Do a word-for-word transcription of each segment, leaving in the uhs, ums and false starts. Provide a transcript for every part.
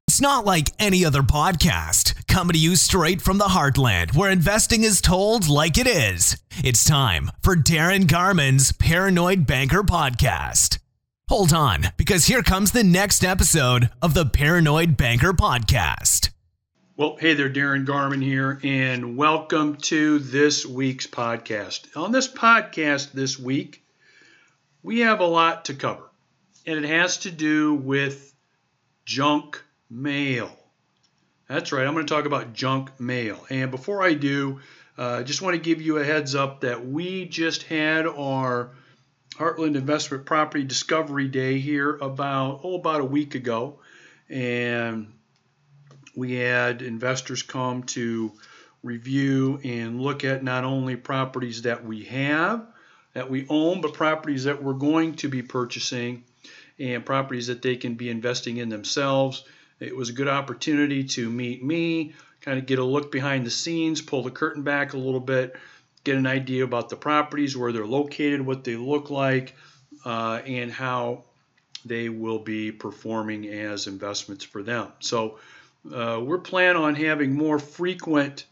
It's not like any other podcast, coming to you straight from the heartland where investing is told like it is. It's time for Darren Garman's Paranoid Banker Podcast. Hold on, because here comes the next episode of the Paranoid Banker Podcast. Well, hey there, Darren Garman here, and welcome to this week's podcast. On this podcast this week, we have a lot to cover, and it has to do with junk mail. That's right, I'm going to talk about junk mail. And before I do, I uh, just want to give you a heads up that we just had our Heartland Investment Property Discovery Day here about, oh, about a week ago. And we had investors come to review and look at not only properties that we have, that we own, but properties that we're going to be purchasing and properties that they can be investing in themselves. It was a good opportunity to meet me, kind of get a look behind the scenes, pull the curtain back a little bit, get an idea about the properties, where they're located, what they look like, uh, and how they will be performing as investments for them. So uh, we're planning on having more frequent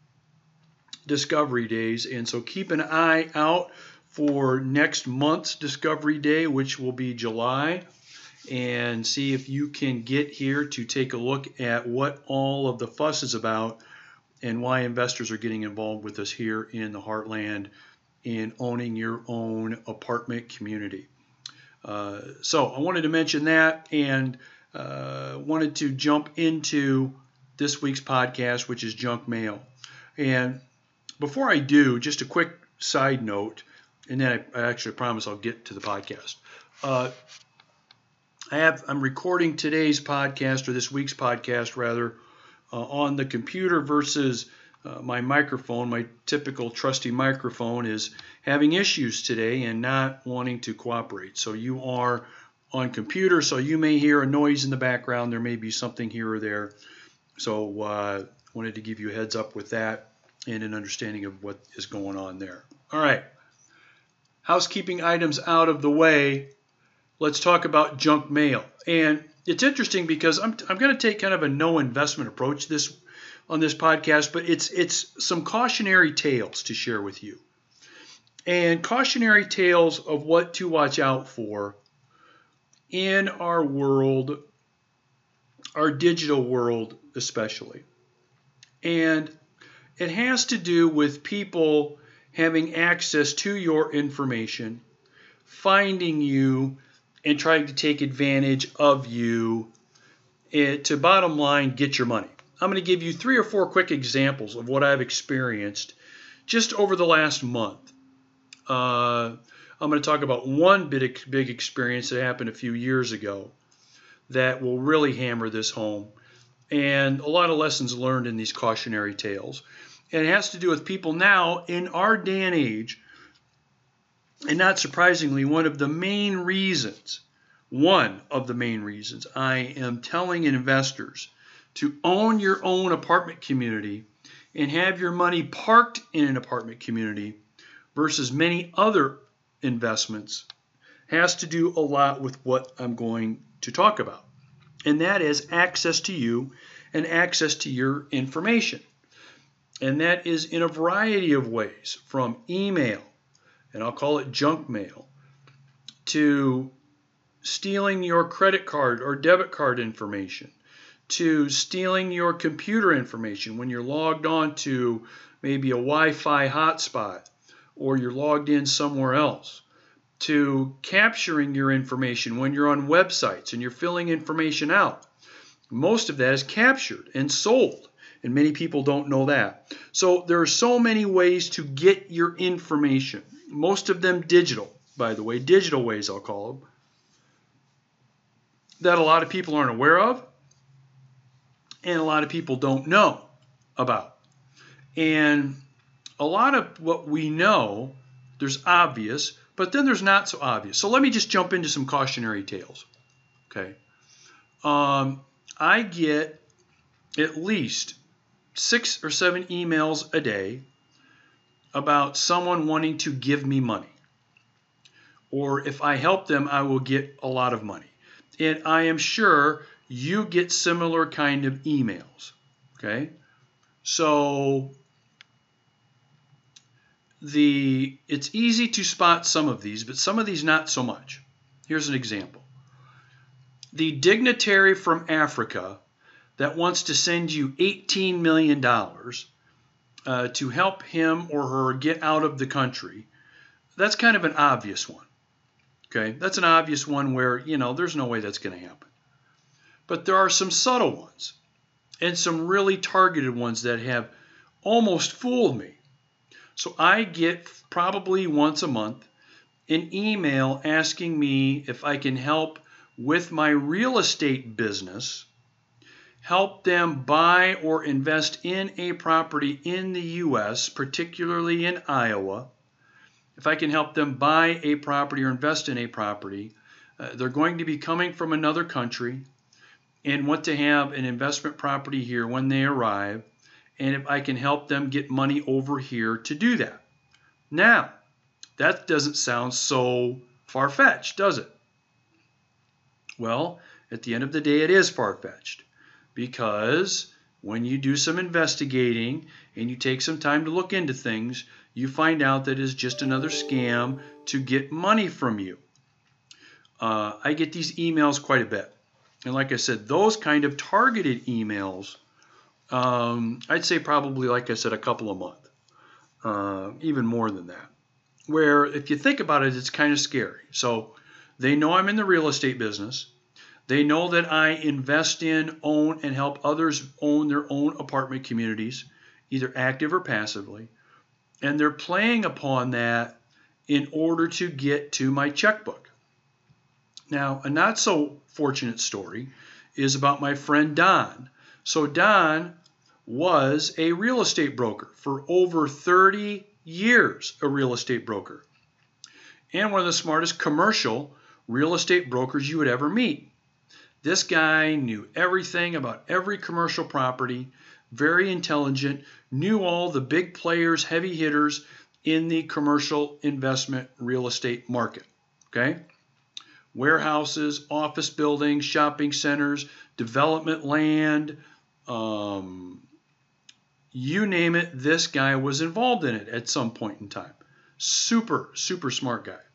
Discovery Days, and so keep an eye out for next month's Discovery Day, which will be July, and see if you can get here to take a look at what all of the fuss is about and why investors are getting involved with us here in the Heartland in owning your own apartment community. Uh, so I wanted to mention that, and uh, wanted to jump into this week's podcast, which is junk mail. And before I do, just a quick side note, and then I, I actually promise I'll get to the podcast. Uh, I have, I'm recording today's podcast, or this week's podcast rather, uh, on the computer versus uh, my microphone. My typical trusty microphone is having issues today and not wanting to cooperate. So you are on computer, so you may hear a noise in the background. There may be something here or there. So uh, wanted to give you a heads up with that and an understanding of what is going on there. All right. Housekeeping items out of the way. Let's talk about junk mail. And it's interesting because I'm I'm going to take kind of a no investment approach this on this podcast, but it's it's some cautionary tales to share with you. And cautionary tales of what to watch out for in our world, our digital world especially. And it has to do with people having access to your information, finding you, and trying to take advantage of you and to, bottom line, get your money. I'm going to give you three or four quick examples of what I've experienced just over the last month. Uh, I'm going to talk about one big, big experience that happened a few years ago that will really hammer this home, and a lot of lessons learned in these cautionary tales. And it has to do with people now in our day and age. And not surprisingly, one of the main reasons, one of the main reasons I am telling investors to own your own apartment community and have your money parked in an apartment community versus many other investments has to do a lot with what I'm going to talk about. And that is access to you and access to your information. And that is in a variety of ways, from email, and I'll call it junk mail, to stealing your credit card or debit card information, to stealing your computer information when you're logged on to maybe a Wi-Fi hotspot or you're logged in somewhere else, to capturing your information when you're on websites and you're filling information out. Most of that is captured and sold, and many people don't know that. So there are so many ways to get your information. Most of them digital, by the way, digital ways I'll call them, that a lot of people aren't aware of and a lot of people don't know about. And a lot of what we know, there's obvious, but then there's not so obvious. So let me just jump into some cautionary tales. Okay. Um, I get at least six or seven emails a day about someone wanting to give me money. Or if I help them, I will get a lot of money. And I am sure you get similar kind of emails. Okay? So the it's easy to spot some of these, but some of these not so much. Here's an example. The dignitary from Africa that wants to send you eighteen million dollars uh, to help him or her get out of the country, that's kind of an obvious one. Okay, that's an obvious one where, you know, there's no way that's going to happen. But there are some subtle ones and some really targeted ones that have almost fooled me. So I get probably once a month an email asking me if I can help with my real estate business, help them buy or invest in a property in the U S, particularly in Iowa. If I can help them buy a property or invest in a property, uh, they're going to be coming from another country and want to have an investment property here when they arrive, and if I can help them get money over here to do that. Now, that doesn't sound so far-fetched, does it? Well, at the end of the day, it is far-fetched, because when you do some investigating and you take some time to look into things, you find out that it's just another scam to get money from you. Uh, I get these emails quite a bit. And like I said, those kind of targeted emails, um, I'd say probably, like I said, a couple a month, uh, even more than that. Where if you think about it, it's kind of scary. So they know I'm in the real estate business. They know that I invest in, own, and help others own their own apartment communities, either active or passively. And they're playing upon that in order to get to my checkbook. Now, a not so fortunate story is about my friend Don. So Don was a real estate broker for over thirty years, a real estate broker. And one of the smartest commercial real estate brokers you would ever meet. This guy knew everything about every commercial property, very intelligent, knew all the big players, heavy hitters in the commercial investment real estate market. Okay? Warehouses, office buildings, shopping centers, development land, um, you name it, this guy was involved in it at some point in time. Super, super smart guy.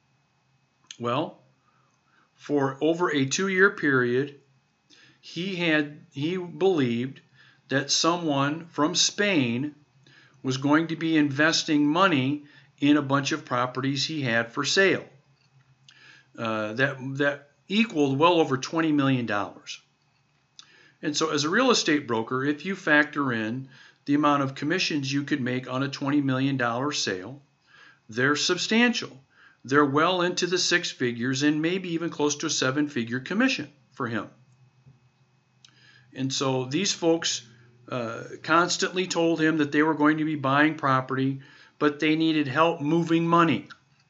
Well, for over a two-year period, he had he believed that someone from Spain was going to be investing money in a bunch of properties he had for sale. Uh, that that equaled well over twenty million dollars. And so as a real estate broker, if you factor in the amount of commissions you could make on a twenty million dollars sale, they're substantial. They're well into the six figures and maybe even close to a seven-figure commission for him. And so these folks uh, constantly told him that they were going to be buying property, but they needed help moving money.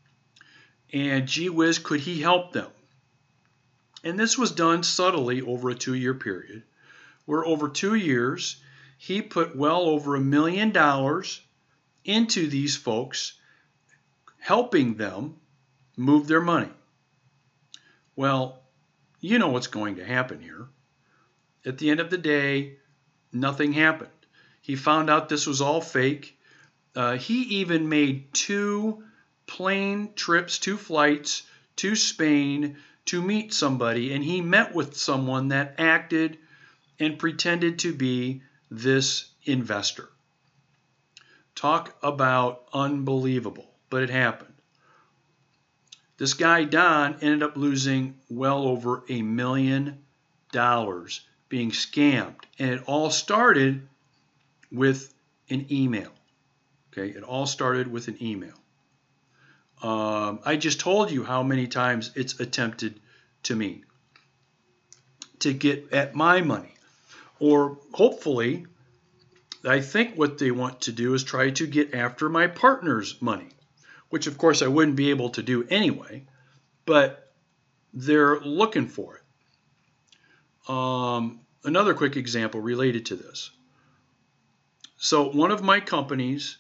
And gee whiz, could he help them? And this was done subtly over a two-year period, where over two years, he put well over a million dollars into these folks, helping them move their money. Well, you know what's going to happen here. At the end of the day, nothing happened. He found out this was all fake. Uh, he even made two plane trips, two flights to Spain to meet somebody, and he met with someone that acted and pretended to be this investor. Talk about unbelievable, but it happened. This guy, Don, ended up losing well over a million dollars being scammed. And it all started with an email. Okay, it all started with an email. Um, I just told you how many times it's attempted to me to get at my money. Or hopefully, I think what they want to do is try to get after my partner's money, which of course I wouldn't be able to do anyway, but they're looking for it. Um, another quick example related to this. So one of my companies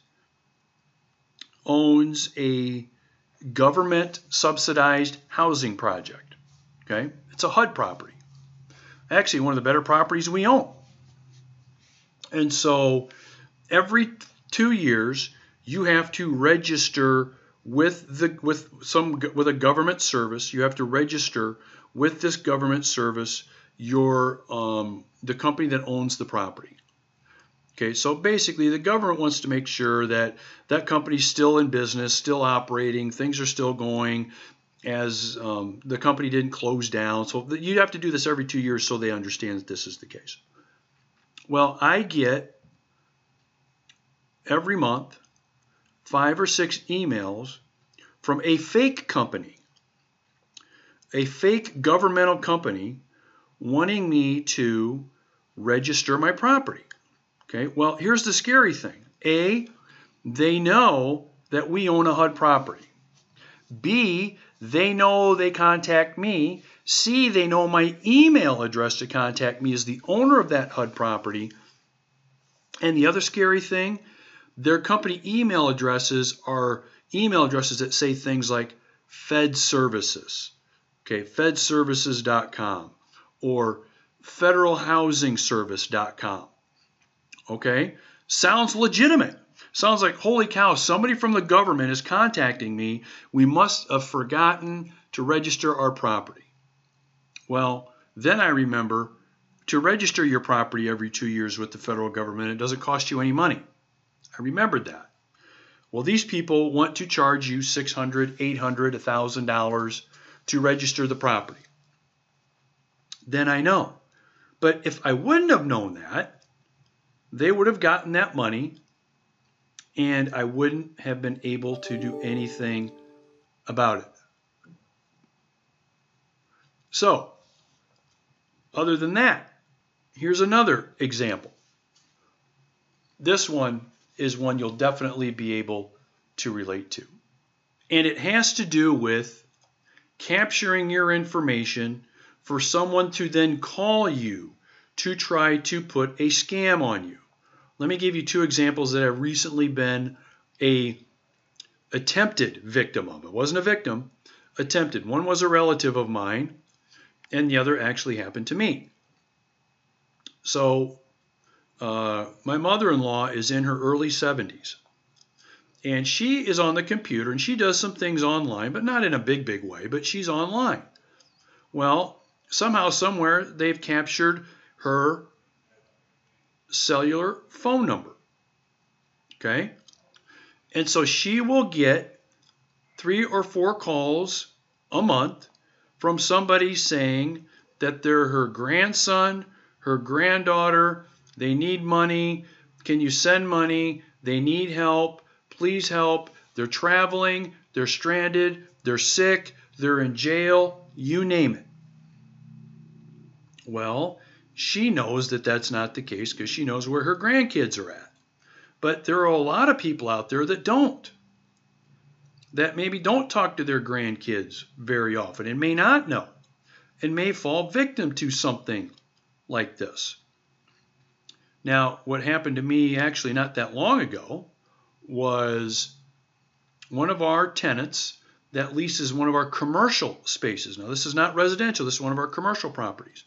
owns a government subsidized housing project. Okay, it's a H U D property. Actually, one of the better properties we own. And so every two years, you have to register with the with some with a government service. You have to register with this government service your um, the company that owns the property. Okay, so basically the government wants to make sure that that company's still in business, still operating, things are still going, as um, the company didn't close down. So you have to do this every two years so they understand that this is the case. Well, I get every month five or six emails from a fake company, a fake governmental company wanting me to register my property. Okay, well, here's the scary thing. A, they know that we own a H U D property. B, they know they contact me. C, they know my email address to contact me as the owner of that H U D property. And the other scary thing, their company email addresses are email addresses that say things like Fed Services, okay, fed services dot com or federal housing service dot com. Okay, sounds legitimate. Sounds like, holy cow, somebody from the government is contacting me. We must have forgotten to register our property. Well, then I remember to register your property every two years with the federal government, it doesn't cost you any money. I remembered that. Well, these people want to charge you six hundred dollars, eight hundred dollars, one thousand dollars to register the property. Then I know. But if I wouldn't have known that, they would have gotten that money and I wouldn't have been able to do anything about it. So, other than that, here's another example. This one is one you'll definitely be able to relate to. And it has to do with capturing your information for someone to then call you to try to put a scam on you. Let me give you two examples that I've recently been a attempted victim of. It wasn't a victim, attempted. One was a relative of mine, and the other actually happened to me. So uh, my mother-in-law is in her early seventies, and she is on the computer, and she does some things online, but not in a big, big way, but she's online. Well, somehow, somewhere, they've captured her cellular phone number, okay? And so she will get three or four calls a month from somebody saying that they're her grandson, her granddaughter, they need money, can you send money, they need help, please help, they're traveling, they're stranded, they're sick, they're in jail, you name it. Well, she knows that that's not the case because she knows where her grandkids are at. But there are a lot of people out there that don't. That maybe don't talk to their grandkids very often and may not know and may fall victim to something like this. Now, what happened to me actually not that long ago was one of our tenants that leases one of our commercial spaces. Now, this is not residential. This is one of our commercial properties.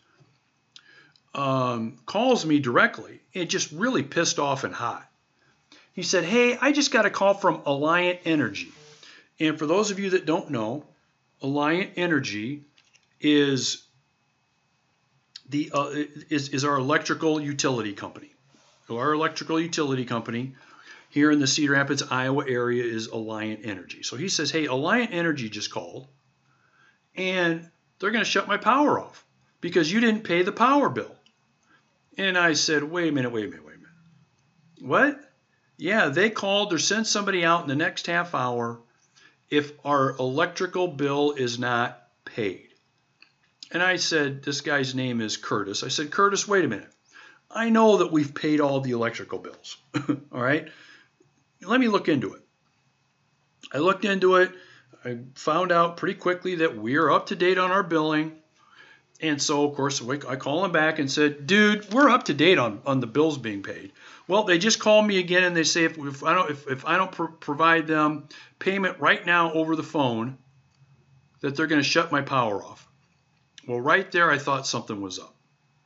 Um, calls me directly and just really pissed off and hot. He said, hey, I just got a call from Alliant Energy. And for those of you that don't know, Alliant Energy is the uh, is, is our electrical utility company. So our electrical utility company here in the Cedar Rapids, Iowa area is Alliant Energy. So he says, hey, Alliant Energy just called and they're going to shut my power off because you didn't pay the power bill. And I said, wait a minute, wait a minute, wait a minute. What? Yeah, they called or sent somebody out in the next half hour if our electrical bill is not paid. And I said, this guy's name is Curtis. I said, Curtis, wait a minute. I know that we've paid all the electrical bills. All right? Let me look into it. I looked into it. I found out pretty quickly that we're up to date on our billing. And so, of course, I call him back and said, dude, we're up to date on, on the bills being paid. Well, they just call me again and they say if, if I don't if, if I don't pro- provide them payment right now over the phone, that they're going to shut my power off. Well, right there, I thought something was up.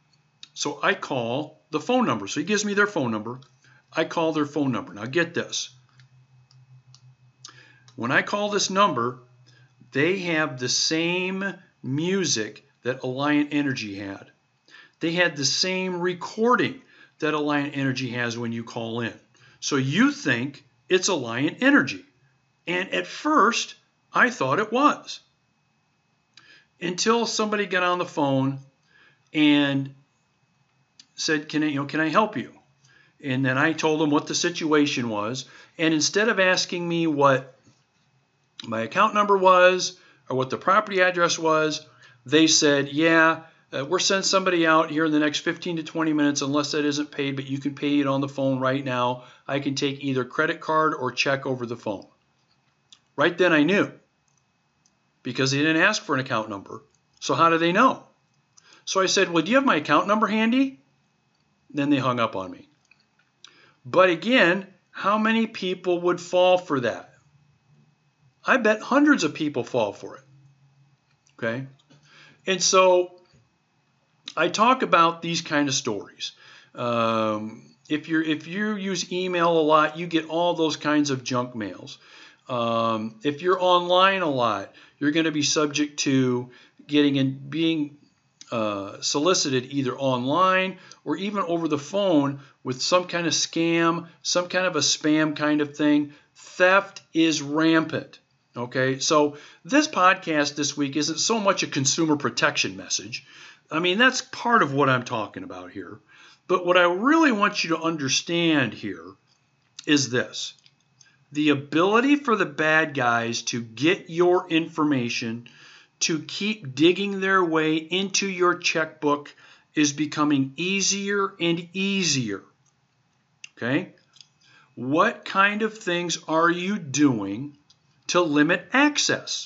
So I call the phone number. So he gives me their phone number. I call their phone number. Now get this. When I call this number, they have the same music that Alliant Energy had. They had the same recording that Alliant Energy has when you call in. So you think it's Alliant Energy. And at first, I thought it was. Until somebody got on the phone and said, can I, you know, can I help you? And then I told them what the situation was. And instead of asking me what my account number was or what the property address was, they said, yeah, uh, we're sending somebody out here in the next fifteen to twenty minutes unless that isn't paid, but you can pay it on the phone right now. I can take either credit card or check over the phone. Right then I knew, because they didn't ask for an account number. So how do they know? So I said, well, do you have my account number handy? Then they hung up on me. But again, how many people would fall for that? I bet hundreds of people fall for it. Okay? And so I talk about these kind of stories. Um, if you're if you use email a lot, you get all those kinds of junk mails. Um, if you're online a lot, you're going to be subject to getting and being uh, solicited either online or even over the phone with some kind of scam, some kind of a spam kind of thing. Theft is rampant. Okay, so this podcast this week isn't so much a consumer protection message. I mean, that's part of what I'm talking about here. But what I really want you to understand here is this. The ability for the bad guys to get your information, to keep digging their way into your checkbook is becoming easier and easier. Okay? What kind of things are you doing to limit access?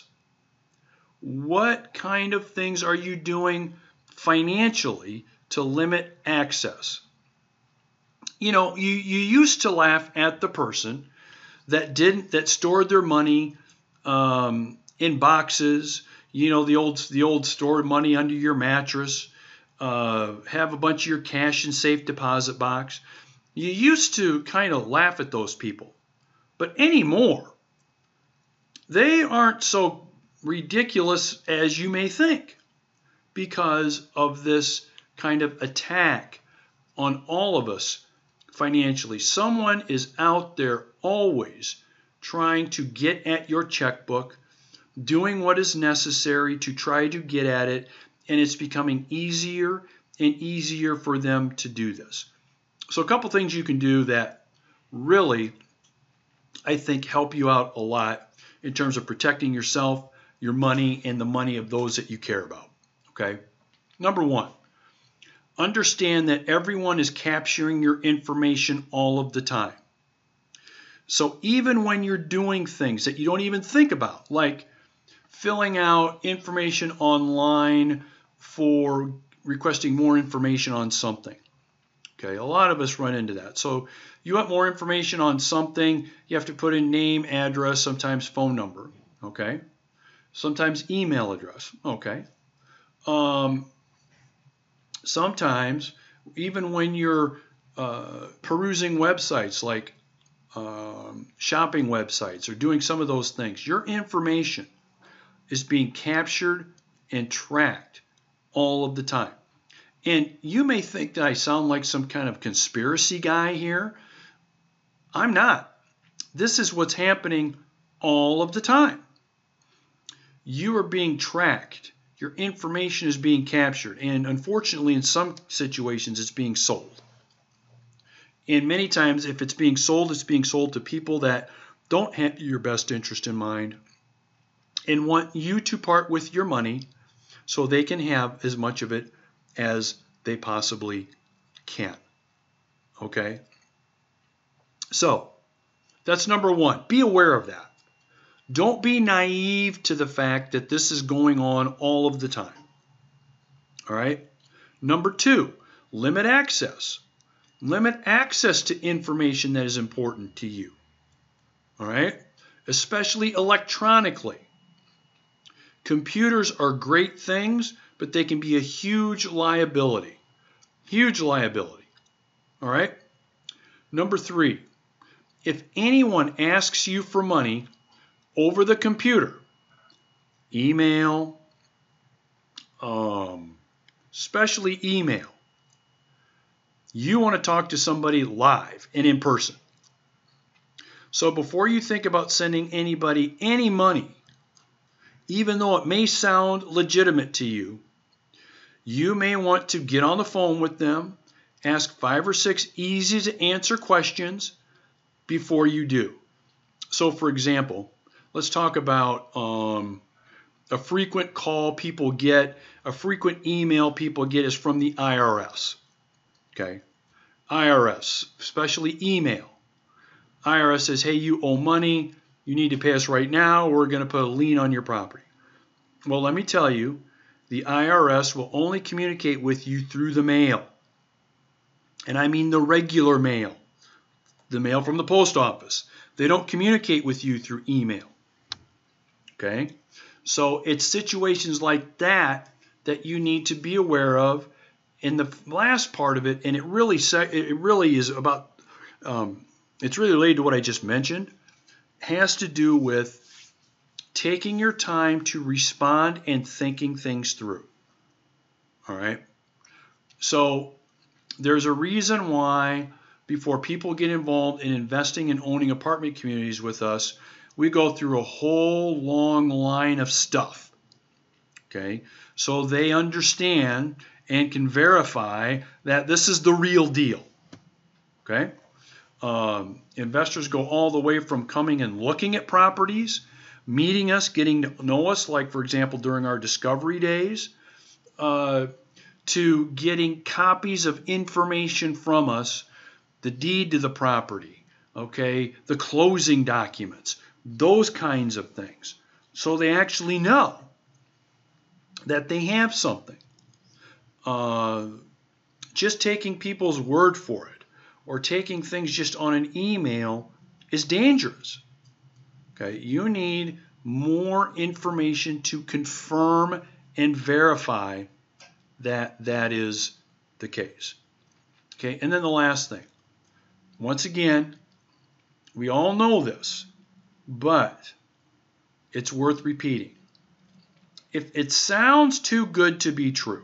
What kind of things are you doing financially to limit access? You know, you, you used to laugh at the person that didn't that stored their money um, in boxes, you know, the old the old stored money under your mattress, uh, have a bunch of your cash in safe deposit box. You used to kind of laugh at those people. But anymore, they aren't so ridiculous as you may think because of this kind of attack on all of us financially. Someone is out there always trying to get at your checkbook, doing what is necessary to try to get at it, and it's becoming easier and easier for them to do this. So a couple things you can do that really, I think, help you out a lot in terms of protecting yourself, your money, and the money of those that you care about. Okay? Number one, understand that everyone is capturing your information all of the time. So even when you're doing things that you don't even think about, like filling out information online for requesting more information on something. Okay, a lot of us run into that. So you want more information on something, you have to put in name, address, sometimes phone number. Okay, sometimes email address. Okay. Um, sometimes, even when you're uh, perusing websites like um, shopping websites or doing some of those things, your information is being captured and tracked all of the time. And you may think that I sound like some kind of conspiracy guy here. I'm not. This is what's happening all of the time. You are being tracked. Your information is being captured. And unfortunately, in some situations, it's being sold. And many times, if it's being sold, it's being sold to people that don't have your best interest in mind and want you to part with your money so they can have as much of it as they possibly can. Okay? So, that's number one. Be aware of that. Don't be naive to the fact that this is going on all of the time. All right? Number two, limit access. Limit access to information that is important to you. All right? Especially electronically. Computers are great things, but they can be a huge liability. Huge liability. All right? Number three, if anyone asks you for money over the computer, email, um, especially email, you want to talk to somebody live and in person. So before you think about sending anybody any money, even though it may sound legitimate to you, you may want to get on the phone with them, ask five or six easy to answer questions before you do. So for example, let's talk about um, a frequent call people get, a frequent email people get is from the I R S. Okay, I R S, especially email. I R S says, hey, you owe money, you need to pay us right now, we're going to put a lien on your property. Well, let me tell you, the I R S will only communicate with you through the mail. And I mean the regular mail, the mail from the post office. They don't communicate with you through email. Okay? So it's situations like that that you need to be aware of. In the last part of it, and it really it really is about, um, it's really related to what I just mentioned, has to do with taking your time to respond and thinking things through. All right? So there's a reason why before people get involved in investing and owning apartment communities with us, we go through a whole long line of stuff. Okay? So they understand and can verify that this is the real deal. Okay? Um, investors go all the way from coming and looking at properties, meeting us, getting to know us, like, for example, during our discovery days, uh, to getting copies of information from us, the deed to the property, okay, the closing documents, those kinds of things. So they actually know that they have something. Uh, just taking people's word for it or taking things just on an email is dangerous. Okay, you need more information to confirm and verify that that is the case. Okay, and then the last thing. Once again, we all know this, but it's worth repeating. If it sounds too good to be true,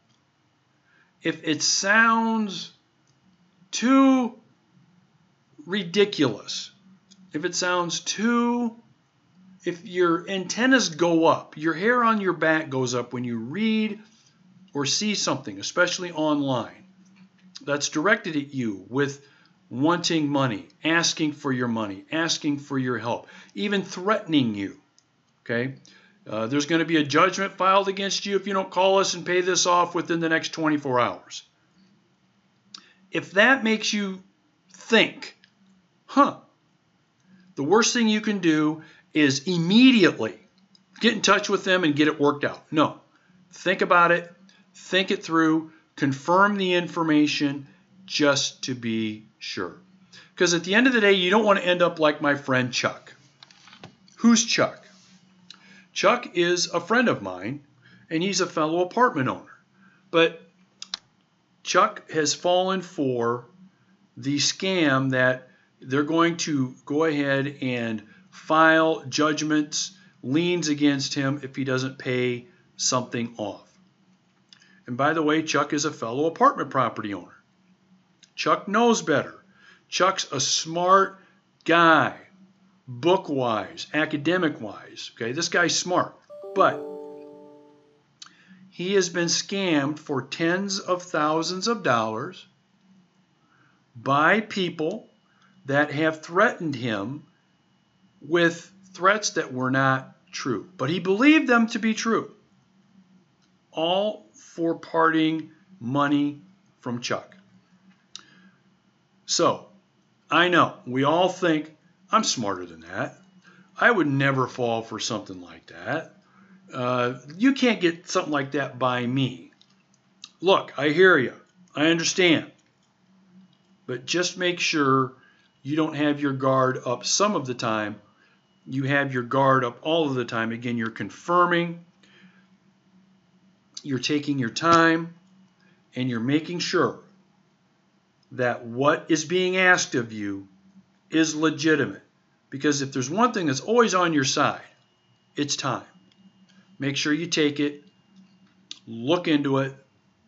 if it sounds too ridiculous, if it sounds too, if your antennas go up, your hair on your back goes up when you read or see something, especially online, that's directed at you with wanting money, asking for your money, asking for your help, even threatening you, okay? Uh, there's going to be a judgment filed against you if you don't call us and pay this off within the next twenty-four hours. If that makes you think, huh, the worst thing you can do is immediately get in touch with them and get it worked out. No. Think about it. Think it through. Confirm the information just to be sure. Because at the end of the day, you don't want to end up like my friend Chuck. Who's Chuck? Chuck is a friend of mine, and he's a fellow apartment owner. But Chuck has fallen for the scam that they're going to go ahead and file judgments, liens against him if he doesn't pay something off. And by the way, Chuck is a fellow apartment property owner. Chuck knows better. Chuck's a smart guy, book-wise, academic-wise. Okay, this guy's smart. But he has been scammed for tens of thousands of dollars by people that have threatened him with threats that were not true. But he believed them to be true. All for parting money from Chuck. So, I know, we all think, I'm smarter than that. I would never fall for something like that. Uh, you can't get something like that by me. Look, I hear you. I understand. But just make sure you don't have your guard up some of the time. You have your guard up all of the time. Again, you're confirming. You're taking your time. and you're making sure that what is being asked of you is legitimate. Because if there's one thing that's always on your side, it's time. Make sure you take it, look into it,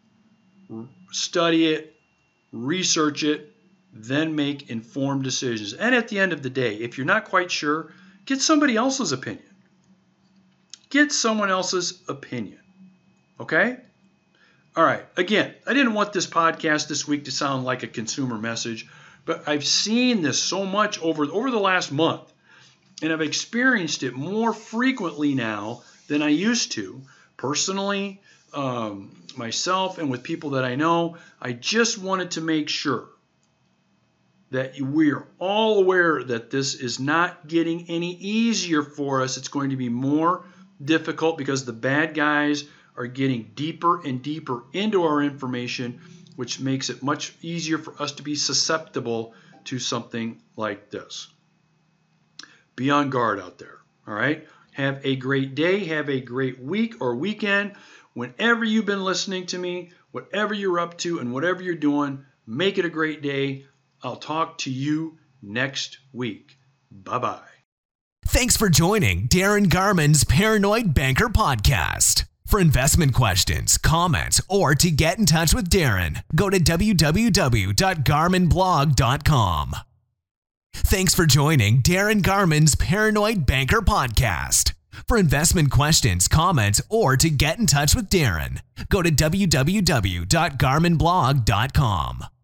study it, research it, then make informed decisions. And at the end of the day, if you're not quite sure, get somebody else's opinion. Get someone else's opinion. Okay? All right. Again, I didn't want this podcast this week to sound like a consumer message, but I've seen this so much over, over the last month, and I've experienced it more frequently now than I used to. Personally, um, myself, and with people that I know, I just wanted to make sure that we are all aware that this is not getting any easier for us. It's going to be more difficult because the bad guys are getting deeper and deeper into our information, which makes it much easier for us to be susceptible to something like this. Be on guard out there, all right? Have a great day. Have a great week or weekend. Whenever you've been listening to me, whatever you're up to and whatever you're doing, make it a great day. I'll talk to you next week. Bye-bye. Thanks for joining Darren Garman's Paranoid Banker Podcast. For investment questions, comments, or to get in touch with Darren, go to w w w dot garmin blog dot com. Thanks for joining Darren Garman's Paranoid Banker Podcast. For investment questions, comments, or to get in touch with Darren, go to w w w dot garmin blog dot com.